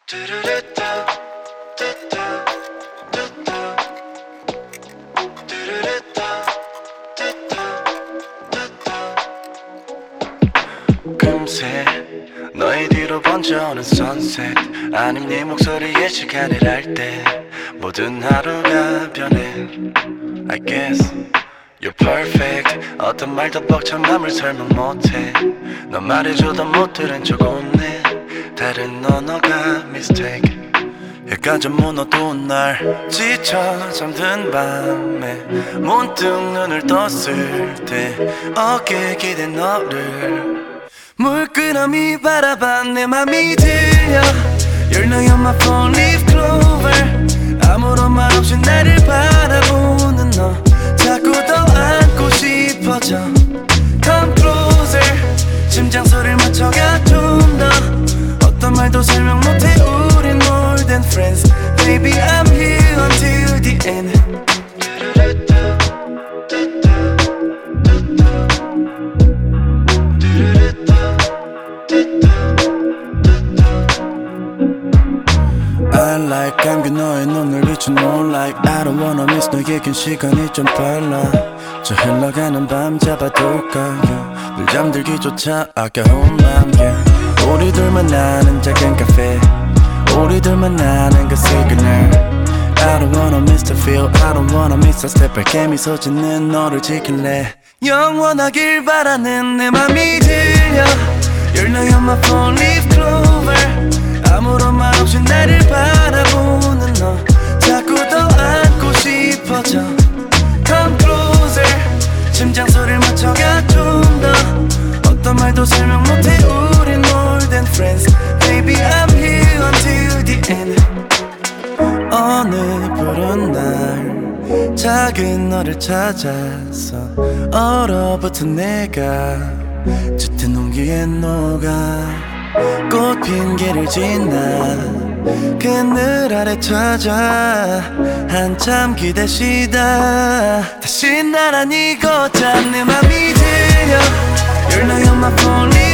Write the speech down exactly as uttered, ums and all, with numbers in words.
금세 너의 뒤로 번져오는 sunset 아님 네 목소리에 시간을 할 때 모든 하루가 변해 I guess You're perfect 어떤 말도 벅찬 맘을 설명 못해 넌 말해줘도 못 들은 척 웃네 다른 언어가 mistake 약간 문 어두운 날 지쳐 잠든 밤에 문득 눈을 떴을 때 어깨에 기댄 너를 물끄러미 바라봐 내 맘이 들려 You're not on my phone leaf clover 아무런 말 없이 나를 바라보는 너 자꾸 더 안고 싶어져 Come closer 심장 소리를 맞춰가 좀 더 어떤 말도 설명 못해 우린 more than friends Baby I'm here until the end I like 감긴 너의 눈을 비춘 moonlight I don't wanna miss 너의 긴 시간이 좀 빨라 저 흘러가는 밤 잡아둘까 yeah. 늘 잠들기조차 아까운 맘 yeah. 우리들만 아는 작은 카페 우리들만 아는 그 시그널 I don't wanna miss the feel I don't wanna miss a step 밝게 미소 짓는 너를 지킬래 영원하길 바라는 내 맘이 들려 You're not on my phone leaf clover 아무런 말 없이 나를 바라보는 너 자꾸 더 안고 싶어져 Come closer 심장 소리를 맞춰가 좀 더 어떤 말도 설명 못해 우린 more than friends Baby I'm here until the end 어느 푸른 날 작은 너를 찾아서 얼어붙은 내가 짙은 온기에 녹아 꽃핀 길을 지나 그늘 아래 찾아 한참 기대시다 다시 나란히 걷자 내 맘이 들려 You're not on my phone